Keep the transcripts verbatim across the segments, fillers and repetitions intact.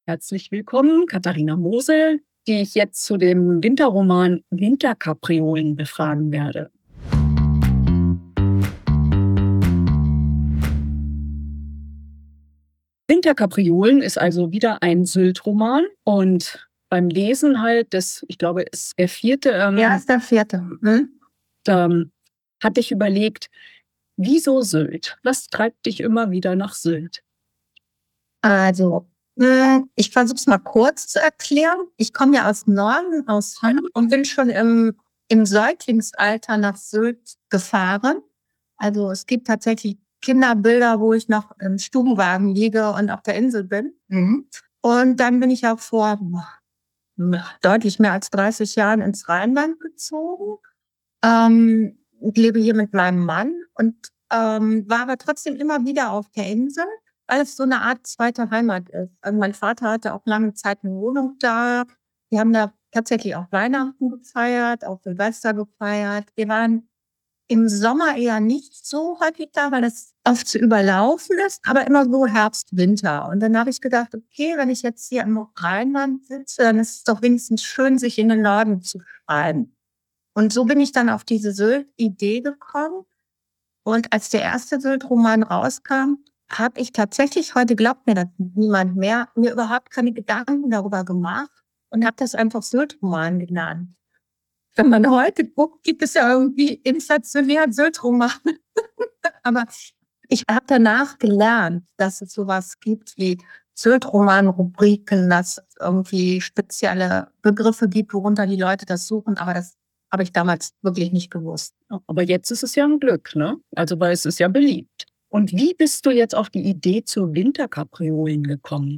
Herzlich willkommen, Katharina Mosel, die ich jetzt zu dem Winterroman Winterkapriolen befragen werde. Winterkapriolen ist also wieder ein Sylt-Roman und beim Lesen halt, das, ich glaube, ist der vierte. Ähm, Ja, ist der vierte. Hm? ähm, hatte ich überlegt, wieso Sylt? Was treibt dich immer wieder nach Sylt? Also, hm, ich versuche es mal kurz zu erklären. Ich komme ja aus Norden, aus Hamburg und bin schon im, im Säuglingsalter nach Sylt gefahren. Also es gibt tatsächlich Kinderbilder, wo ich noch im Stubenwagen liege und auf der Insel bin. Mhm. Und dann bin ich auch vor boah, deutlich mehr als dreißig Jahren ins Rheinland gezogen. Ähm, ich lebe hier mit meinem Mann und ähm, war aber trotzdem immer wieder auf der Insel, weil es so eine Art zweite Heimat ist. Also mein Vater hatte auch lange Zeit eine Wohnung da. Wir haben da tatsächlich auch Weihnachten gefeiert, auch Silvester gefeiert. Wir waren im Sommer eher nicht so häufig da, weil das oft zu überlaufen ist, aber immer so Herbst, Winter. Und dann habe ich gedacht, okay, wenn ich jetzt hier im Rheinland sitze, dann ist es doch wenigstens schön, sich in den Norden zu schreiben. Und so bin ich dann auf diese Sylt-Idee gekommen. Und als der erste Sylt-Roman rauskam, habe ich tatsächlich, heute glaubt mir das niemand mehr, mir überhaupt keine Gedanken darüber gemacht und habe das einfach Sylt-Roman genannt. Wenn man heute guckt, gibt es ja irgendwie inflationär Sylt-Romane. Aber ich habe danach gelernt, dass es sowas gibt wie Sylt-Roman-Rubriken, dass es irgendwie spezielle Begriffe gibt, worunter die Leute das suchen. Aber das habe ich damals wirklich nicht gewusst. Aber jetzt ist es ja ein Glück, ne? Also, weil es ist ja beliebt. Und wie bist du jetzt auf die Idee zu Winterkapriolen gekommen?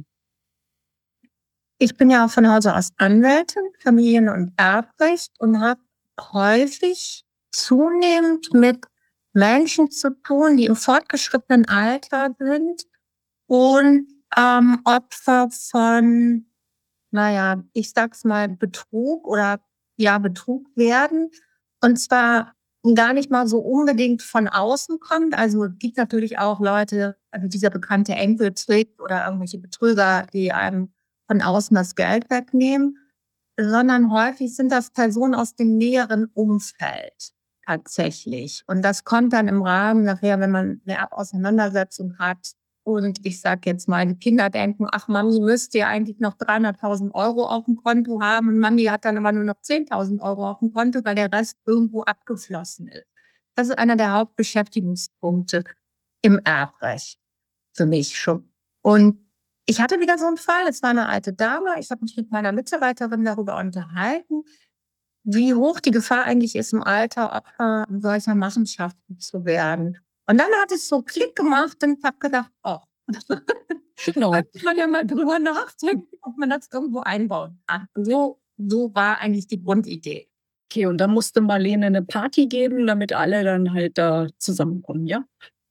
Ich bin ja von Hause aus Anwältin, Familien- und Erbrecht und habe häufig zunehmend mit Menschen zu tun, die im fortgeschrittenen Alter sind und ähm, Opfer von, naja, ich sag's mal, Betrug oder ja, Betrug werden. Und zwar gar nicht mal so unbedingt von außen kommt. Also es gibt natürlich auch Leute, also dieser bekannte Enkeltrick oder irgendwelche Betrüger, die einem von außen das Geld wegnehmen, sondern häufig sind das Personen aus dem näheren Umfeld tatsächlich. Und das kommt dann im Rahmen nachher, wenn man eine Auseinandersetzung hat. Und ich sage jetzt mal, die Kinder denken, ach, Mami müsste ja eigentlich noch dreihunderttausend Euro auf dem Konto haben. Und Mami hat dann aber nur noch zehntausend Euro auf dem Konto, weil der Rest irgendwo abgeflossen ist. Das ist einer der Hauptbeschäftigungspunkte im Erbrecht für mich schon. Und ich hatte wieder so einen Fall, es war eine alte Dame, ich habe mich mit meiner Mitarbeiterin darüber unterhalten, wie hoch die Gefahr eigentlich ist, im Alter Opfer solcher Machenschaften zu werden. Und dann hat es so Klick gemacht und ich habe gedacht, oh, Genau. da muss man ja mal drüber nachdenken, ob man das irgendwo einbauen kann. So, so war eigentlich die Grundidee. Okay, und dann musste Marlene eine Party geben, damit alle dann halt da zusammenkommen, ja?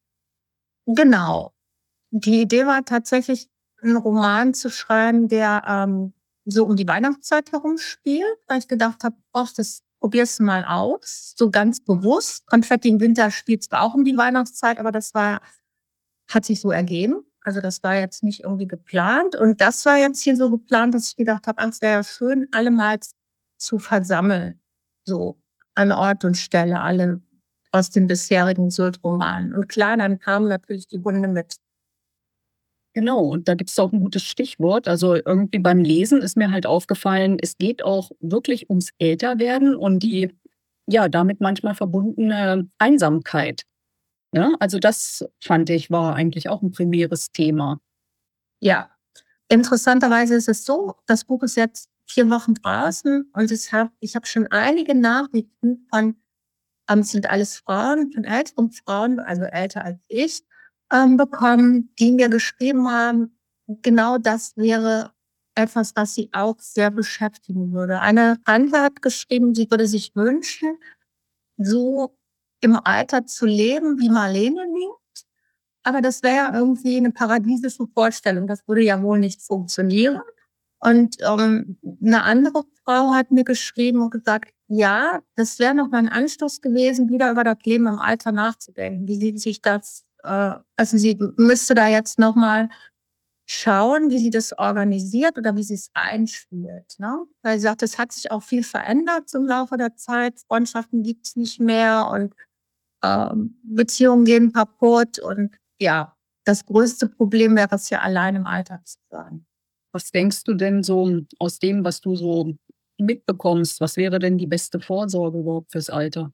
Genau. Die Idee war tatsächlich, einen Roman zu schreiben, der ähm, so um die Weihnachtszeit herum spielt, weil ich gedacht habe, ach, das probierst du mal aus, so ganz bewusst. Konfetti im Winter spielt zwar auch um die Weihnachtszeit, aber das war, hat sich so ergeben. Also das war jetzt nicht irgendwie geplant. Und das war jetzt hier so geplant, dass ich gedacht habe, ach, es wäre ja schön, alle mal zu versammeln. So an Ort und Stelle, alle aus den bisherigen Sylt-Romanen. Und klar, dann kamen natürlich die Hunde mit. Genau, und da gibt es auch ein gutes Stichwort. Also irgendwie beim Lesen ist mir halt aufgefallen, es geht auch wirklich ums Älterwerden und die, ja, damit manchmal verbundene Einsamkeit. Ne? Also das fand ich war eigentlich auch ein primäres Thema. Ja, interessanterweise ist es so, das Buch ist jetzt vier Wochen draußen und es hab, ich habe schon einige Nachrichten von, ähm, es sind alles Frauen, von älteren Frauen, also älter als ich, ähm, bekommen, die mir geschrieben haben, genau das wäre etwas, was sie auch sehr beschäftigen würde. Eine andere hat geschrieben, sie würde sich wünschen, so im Alter zu leben, wie Marlene lebt. Aber das wäre ja irgendwie eine paradiesische Vorstellung. Das würde ja wohl nicht funktionieren. Und ähm, eine andere Frau hat mir geschrieben und gesagt, ja, das wäre noch mal ein Anstoß gewesen, wieder über das Leben im Alter nachzudenken. Wie sieht sich das, äh, also sie müsste da jetzt noch mal schauen, wie sie das organisiert oder wie sie es einspielt. Ne? Weil sie sagt, es hat sich auch viel verändert im Laufe der Zeit. Freundschaften gibt es nicht mehr und ähm, Beziehungen gehen kaputt. Und ja, das größte Problem wäre es ja, allein im Alltag zu sein. Was denkst du denn so aus dem, was du so mitbekommst? Was wäre denn die beste Vorsorge überhaupt fürs Alter?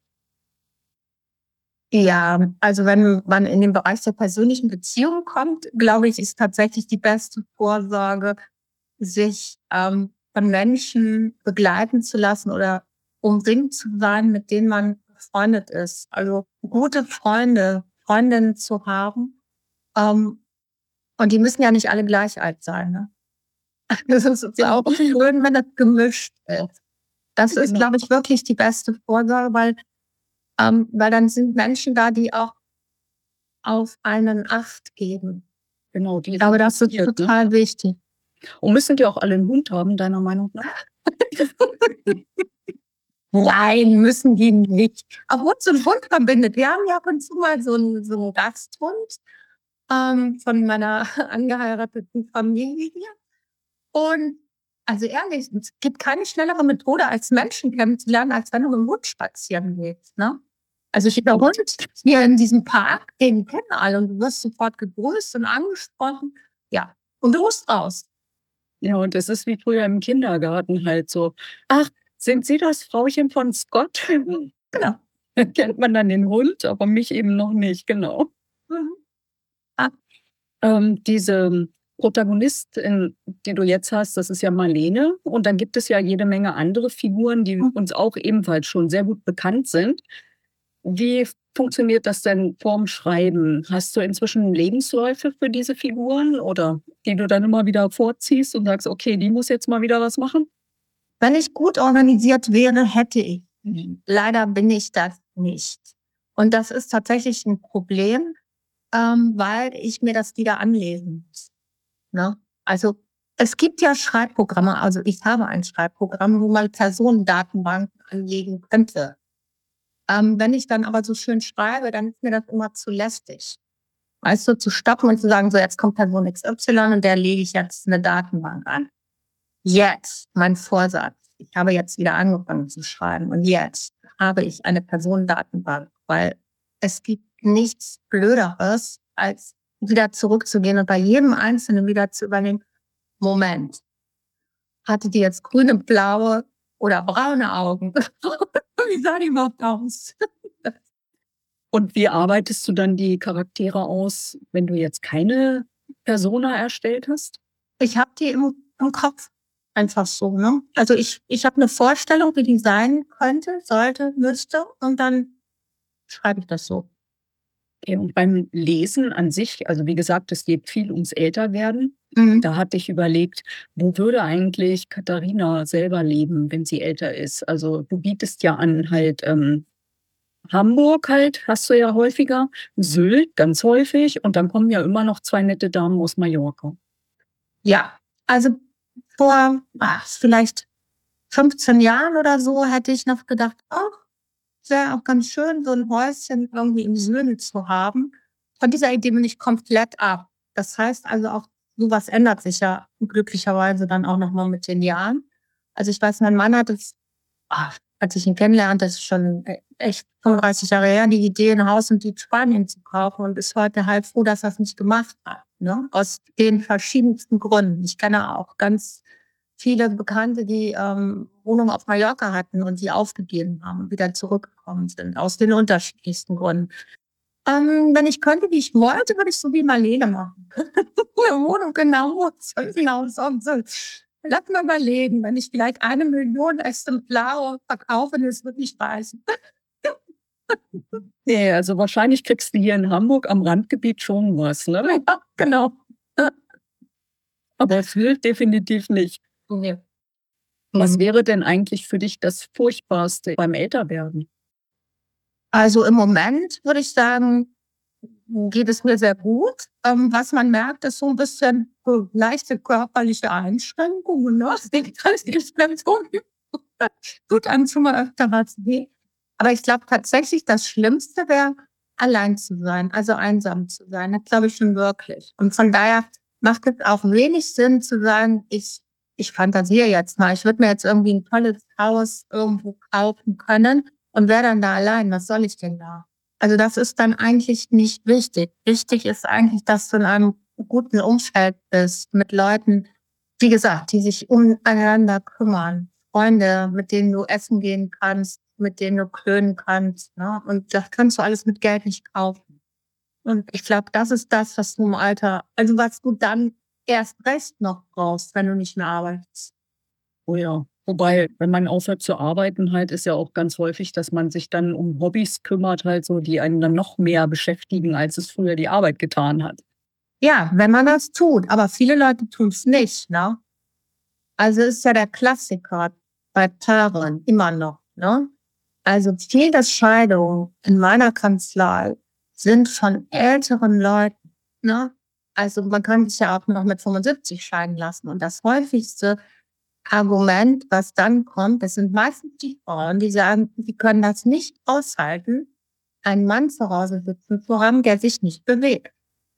Ja, also wenn man in den Bereich der persönlichen Beziehung kommt, glaube ich, ist tatsächlich die beste Vorsorge, sich ähm, von Menschen begleiten zu lassen oder umringt zu sein, mit denen man befreundet ist. Also gute Freunde, Freundinnen zu haben. Ähm, und die müssen ja nicht alle gleich alt sein. Ne? Das ist jetzt auch schön, wenn das gemischt ist. Das ist, Genau. glaube ich, wirklich die beste Vorsorge, weil, ähm, weil dann sind Menschen da, die auch auf einen Acht geben. Genau, die Ich glaube, das ist interessiert, ne? total wichtig. Und müssen die auch alle einen Hund haben, deiner Meinung nach? Nein, müssen die nicht. Aber Hund und Hund verbindet. Wir haben ja ab und zu mal so einen, so einen Gasthund ähm, von meiner angeheirateten Familie hier. Und also ehrlich, es gibt keine schnellere Methode, als Menschen kennenzulernen, als wenn du mit dem Hund spazieren gehst. Ne? Also der Hund hier in diesem Park, den kennen alle und du wirst sofort gegrüßt und angesprochen. Ja, und du musst raus. Ja, und es ist wie früher im Kindergarten halt so. Ach, sind Sie das Frauchen von Scott? Genau. Da kennt man dann den Hund, aber mich eben noch nicht, genau. Mhm. Ähm, diese Protagonistin, die du jetzt hast, das ist ja Marlene. Und dann gibt es ja jede Menge andere Figuren, die Mhm. uns auch ebenfalls schon sehr gut bekannt sind. Wie funktioniert das denn vorm Schreiben? Hast du inzwischen Lebensläufe für diese Figuren oder die du dann immer wieder vorziehst und sagst, okay, die muss jetzt mal wieder was machen? Wenn ich gut organisiert wäre, hätte ich. Leider bin ich das nicht. Und das ist tatsächlich ein Problem, ähm, weil ich mir das wieder anlesen muss. Ne? Also es gibt ja Schreibprogramme, also ich habe ein Schreibprogramm, wo man Personendatenbanken anlegen könnte. Ähm, wenn ich dann aber so schön schreibe, dann ist mir das immer zu lästig. Weißt du, zu stoppen und zu sagen, so jetzt kommt Person X Y und der lege ich jetzt eine Datenbank an. Jetzt, mein Vorsatz. Ich habe jetzt wieder angefangen zu schreiben und jetzt habe ich eine Personendatenbank, weil es gibt nichts Blöderes, als wieder zurückzugehen und bei jedem Einzelnen wieder zu überlegen, Moment, hatte die jetzt grüne, blaue oder braune Augen? Wie sah die überhaupt aus? Und wie arbeitest du dann die Charaktere aus, wenn du jetzt keine Persona erstellt hast? Ich habe die im, im Kopf einfach so. Ne? Also ich, ich habe eine Vorstellung, wie die sein könnte, sollte, müsste und dann schreibe ich das so. Okay, und beim Lesen an sich, also wie gesagt, es geht viel ums Älterwerden. Mhm. Da hatte ich überlegt, wo würde eigentlich Katharina selber leben, wenn sie älter ist? Also du bietest ja an halt ähm, Hamburg halt, hast du ja häufiger, Sylt ganz häufig und dann kommen ja immer noch zwei nette Damen aus Mallorca. Ja, also vor ach, vielleicht fünfzehn Jahren oder so hätte ich noch gedacht, ach, wäre auch ganz schön, so ein Häuschen irgendwie im Süden zu haben. Von dieser Idee bin ich komplett ab. Das heißt also auch, sowas ändert sich ja glücklicherweise dann auch nochmal mit den Jahren. Also ich weiß, mein Mann hat es, ach, als ich ihn kennenlernte, das ist schon echt fünfunddreißig Jahre her, die Idee, ein Haus in Südspanien zu kaufen und ist heute halb froh, dass er es nicht gemacht hat. Ne? Aus den verschiedensten Gründen. Ich kenne auch ganz viele Bekannte, die ähm, Wohnungen auf Mallorca hatten und die aufgegeben haben und wieder zurückgekommen sind, aus den unterschiedlichsten Gründen. Ähm, wenn ich könnte, wie ich wollte, würde ich so wie Marlene machen. Eine Wohnung genau, genau so. Lass mal überlegen, wenn ich vielleicht eine Million Exemplare verkaufe, das wird nicht reißen. Nee, also wahrscheinlich kriegst du hier in Hamburg am Randgebiet schon was, ne? Ja, genau. Aber es hilft definitiv nicht. Nee. Was Mhm. wäre denn eigentlich für dich das Furchtbarste beim Älterwerden? Also im Moment würde ich sagen, geht es mir sehr gut. Ähm, was man merkt, ist so ein bisschen so leichte körperliche Einschränkungen. Ne? Das ist ganz gut. Gut an, schon mal öfter was weh. Aber ich glaube tatsächlich, das Schlimmste wäre, allein zu sein, also einsam zu sein. Das glaube ich schon wirklich. Und von daher macht es auch wenig Sinn zu sagen, ich, ich fantasiere jetzt mal, ich würde mir jetzt irgendwie ein tolles Haus irgendwo kaufen können und wäre dann da allein. Was soll ich denn da? Also das ist dann eigentlich nicht wichtig. Wichtig ist eigentlich, dass du in einem guten Umfeld bist, mit Leuten, wie gesagt, die sich umeinander kümmern. Freunde, mit denen du essen gehen kannst, mit denen du klönen kannst. Ne? Und das kannst du alles mit Geld nicht kaufen. Und ich glaube, das ist das, was du im Alter, also was du dann erst recht noch brauchst, wenn du nicht mehr arbeitest. Oh ja. Wobei, wenn man aufhört zu arbeiten, halt, ist ja auch ganz häufig, dass man sich dann um Hobbys kümmert, halt so, die einen dann noch mehr beschäftigen, als es früher die Arbeit getan hat. Ja, wenn man das tut. Aber viele Leute tun es nicht, ne? Also ist ja der Klassiker bei Paaren immer noch, ne? Also viele Scheidungen in meiner Kanzlei sind von älteren Leuten, ne? Also man kann sich ja auch noch mit fünfundsiebzig scheiden lassen. Und das häufigste Argument, was dann kommt, das sind meistens die Frauen, die sagen, sie können das nicht aushalten, einen Mann zu Hause sitzen zu haben, der sich nicht bewegt.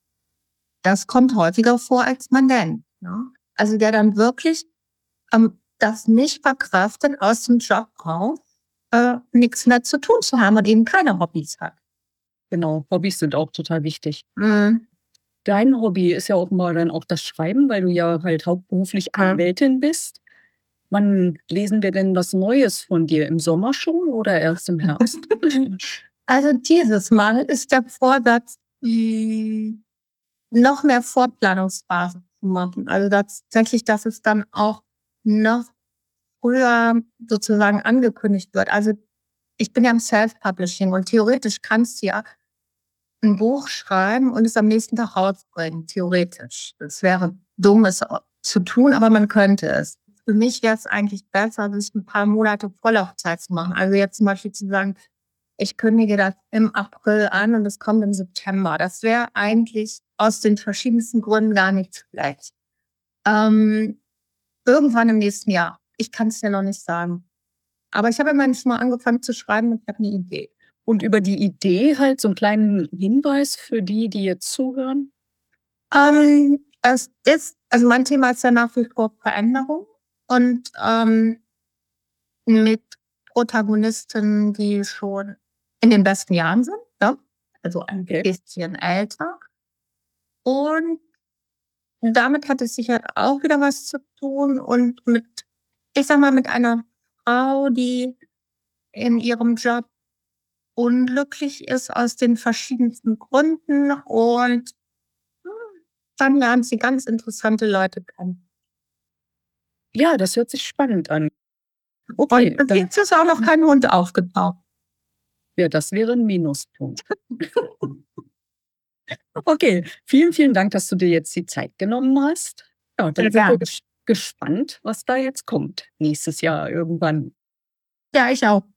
Das kommt häufiger vor, als man denkt. Ne? Also der dann wirklich ähm, das nicht verkraftet, aus dem Job raus äh, nichts mehr zu tun zu haben und eben keine Hobbys hat. Genau, Hobbys sind auch total wichtig. Mhm. Dein Hobby ist ja offenbar dann auch das Schreiben, weil du ja halt hauptberuflich Anwältin bist. Wann lesen wir denn was Neues von dir? Im Sommer schon oder erst im Herbst? Also dieses Mal ist der Vorsatz, mh, noch mehr Vorplanungsphase zu machen. Also tatsächlich, dass es dann auch noch früher sozusagen angekündigt wird. Also ich bin ja im Self-Publishing und theoretisch kannst du ja ein Buch schreiben und es am nächsten Tag rausbringen, theoretisch. Das wäre dumm, es zu tun, aber man könnte es. Für mich wäre es eigentlich besser, sich ein paar Monate Vorlaufzeit zu machen. Also jetzt zum Beispiel zu sagen, ich kündige das im April an und es kommt im September. Das wäre eigentlich aus den verschiedensten Gründen gar nicht schlecht. Ähm, irgendwann im nächsten Jahr. Ich kann es dir noch nicht sagen. Aber ich habe immerhin schon mal angefangen zu schreiben und ich habe eine Idee. Und über die Idee halt so einen kleinen Hinweis für die, die jetzt zuhören? Ähm, es ist, also mein Thema ist ja nach wie vor Veränderung und ähm, mit Protagonisten, die schon in den besten Jahren sind, ne? Also ein Okay. bisschen älter. Und damit hat es sicher auch wieder was zu tun und mit, ich sag mal, mit einer Frau, die in ihrem Job unglücklich ist aus den verschiedensten Gründen und dann lernt sie ganz interessante Leute kennen. Ja, das hört sich spannend an. Okay, und jetzt ist auch noch kein Hund aufgetaucht. Ja, das wäre ein Minuspunkt. Okay, vielen, vielen Dank, dass du dir jetzt die Zeit genommen hast. Ja, dann sind wir ges gespannt, was da jetzt kommt nächstes Jahr irgendwann. Ja, ich auch.